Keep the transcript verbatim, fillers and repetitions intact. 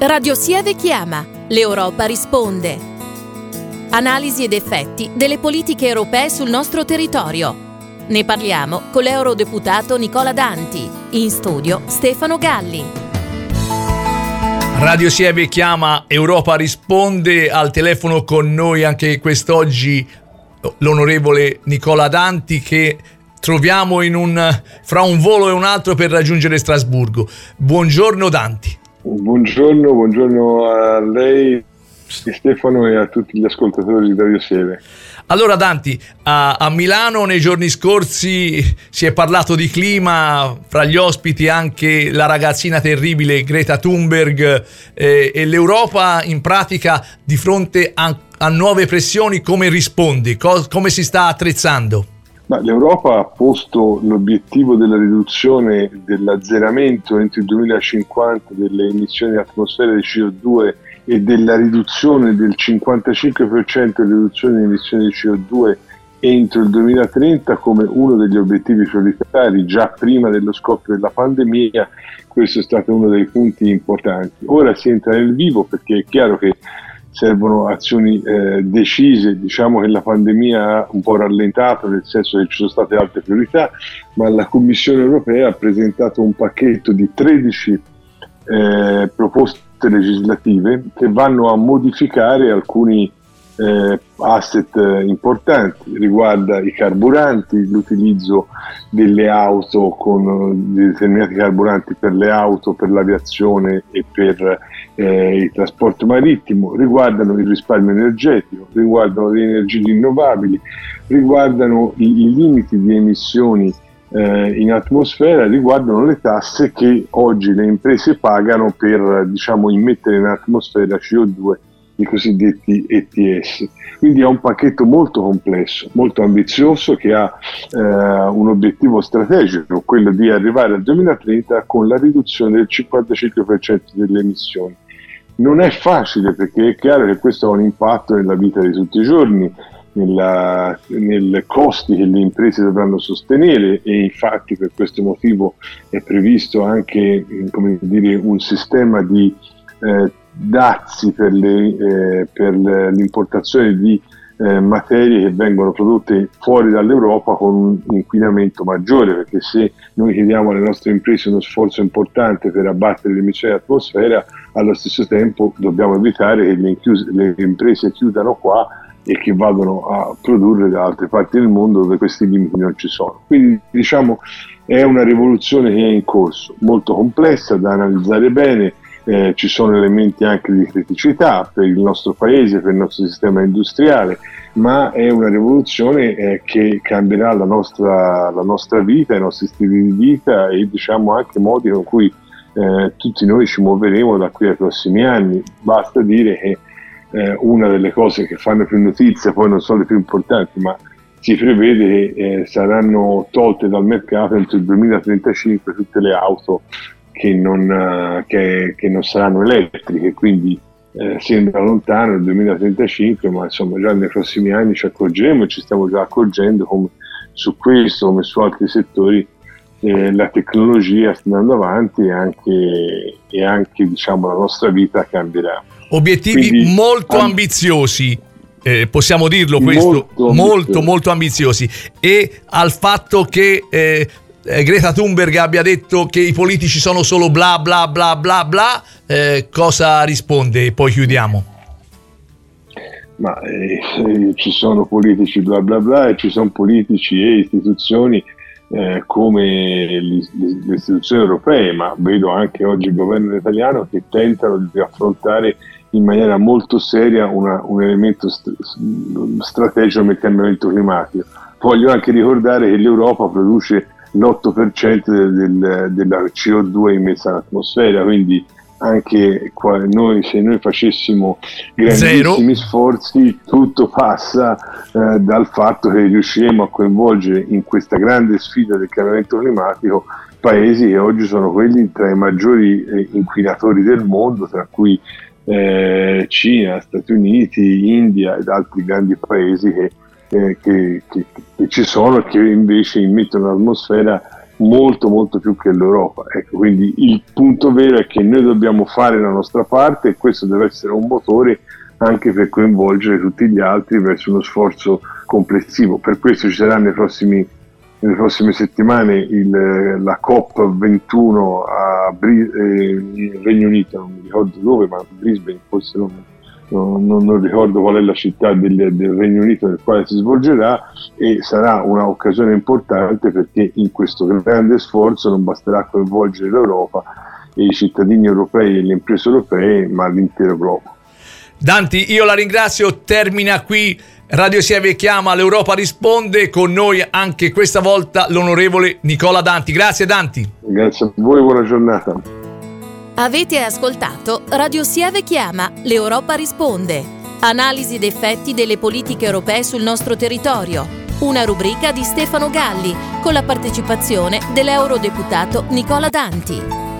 Radio Sieve chiama, l'Europa risponde. Analisi ed effetti delle politiche europee sul nostro territorio. Ne parliamo con l'eurodeputato Nicola Danti. In studio Stefano Galli. Radio Sieve chiama, Europa risponde. Al telefono con noi anche quest'oggi l'onorevole Nicola Danti, che troviamo in un, fra un volo e un altro per raggiungere Strasburgo. Buongiorno Danti. Buongiorno, buongiorno a lei Stefano e a tutti gli ascoltatori di Radio Sieve. Allora Danti, a, a Milano nei giorni scorsi si è parlato di clima, fra gli ospiti anche la ragazzina terribile Greta Thunberg, eh, e l'Europa in pratica di fronte a, a nuove pressioni come risponde? Co- come si sta attrezzando? Ma l'Europa ha posto l'obiettivo della riduzione dell'azzeramento entro il duemilacinquanta delle emissioni atmosferiche di C O due e della riduzione del cinquantacinque per cento delle riduzioni di emissioni di C O due entro il duemilatrenta come uno degli obiettivi prioritari già prima dello scoppio della pandemia. Questo è stato uno dei punti importanti. Ora si entra nel vivo perché è chiaro che servono azioni eh, decise. Diciamo che la pandemia ha un po' rallentato, nel senso che ci sono state altre priorità, ma la Commissione europea ha presentato un pacchetto di tredici eh, proposte legislative che vanno a modificare alcuni eh, asset eh, importanti. Riguarda i carburanti, l'utilizzo delle auto con determinati carburanti per le auto, per l'aviazione e per eh, il trasporto marittimo, riguardano il risparmio energetico, riguardano le energie rinnovabili, riguardano i, i limiti di emissioni eh, in atmosfera, riguardano le tasse che oggi le imprese pagano per, diciamo, immettere in atmosfera C O due, i cosiddetti E T S. Quindi è un pacchetto molto complesso, molto ambizioso, che ha eh, un obiettivo strategico, quello di arrivare al duemilatrenta con la riduzione del cinquantacinque per cento delle emissioni. Non è facile, perché è chiaro che questo ha un impatto nella vita di tutti i giorni, nella, nelle costi che le imprese dovranno sostenere, e infatti per questo motivo è previsto anche, come dire, un sistema di eh, dazi per, le, eh, per l'importazione di eh, materie che vengono prodotte fuori dall'Europa con un inquinamento maggiore, perché se noi chiediamo alle nostre imprese uno sforzo importante per abbattere le emissioni dell'atmosfera, allo stesso tempo dobbiamo evitare che le, inchius- le imprese chiudano qua e che vadano a produrre da altre parti del mondo dove questi limiti non ci sono. Quindi diciamo è una rivoluzione che è in corso, molto complessa da analizzare bene. Eh, ci sono elementi anche di criticità per il nostro paese, per il nostro sistema industriale, ma è una rivoluzione eh, che cambierà la nostra, la nostra vita, i nostri stili di vita e diciamo anche i modi con cui eh, tutti noi ci muoveremo da qui ai prossimi anni. Basta dire che eh, una delle cose che fanno più notizia, poi non sono le più importanti, ma si prevede che eh, saranno tolte dal mercato entro il duemilatrentacinque tutte le auto che non, che, che non saranno elettriche, quindi eh, sembra lontano il duemilatrentacinque, ma insomma già nei prossimi anni ci accorgeremo e ci stiamo già accorgendo come su questo, come su altri settori, eh, la tecnologia sta andando avanti e anche, e anche diciamo la nostra vita cambierà. Obiettivi quindi, molto amb- ambiziosi. Eh, possiamo dirlo questo, molto, molto, molto ambiziosi, e al fatto che eh, Greta Thunberg abbia detto che i politici sono solo bla bla bla bla bla, eh, cosa risponde? E poi chiudiamo. Ma eh, eh, ci sono politici bla bla bla e ci sono politici e istituzioni eh, come le, le istituzioni europee, ma vedo anche oggi il governo italiano che tentano di affrontare in maniera molto seria una, un elemento st- strategico nel cambiamento climatico. Voglio anche ricordare che l'Europa produce l'otto per cento del, del, della C O due immessa all'atmosfera, quindi anche qua noi, se noi facessimo grandissimi Zero. sforzi, tutto passa eh, dal fatto che riusciremo a coinvolgere in questa grande sfida del cambiamento climatico paesi che oggi sono quelli tra i maggiori eh, inquinatori del mondo, tra cui eh, Cina, Stati Uniti, India ed altri grandi paesi che Eh, che, che, che ci sono e che invece immettono all'atmosfera molto molto più che l'Europa. Ecco, quindi il punto vero è che noi dobbiamo fare la nostra parte e questo deve essere un motore anche per coinvolgere tutti gli altri verso uno sforzo complessivo. Per questo ci sarà nei prossimi, nelle prossime settimane il, la COP ventuno a Bri- eh, in Regno Unito, non mi ricordo dove, ma Brisbane, forse non, non, non ricordo qual è la città del, del Regno Unito nel quale si svolgerà, e sarà un'occasione importante perché in questo grande sforzo non basterà coinvolgere l'Europa e i cittadini europei e le imprese europee, ma l'intero globo. Danti, io la ringrazio, termina qui Radio Sieve Chiama, l'Europa risponde, con noi anche questa volta l'onorevole Nicola Danti. Grazie Danti. Grazie a voi, buona giornata. Avete ascoltato Radio Sieve Chiama, l'Europa risponde. Analisi ed effetti delle politiche europee sul nostro territorio. Una rubrica di Stefano Galli con la partecipazione dell'eurodeputato Nicola Danti.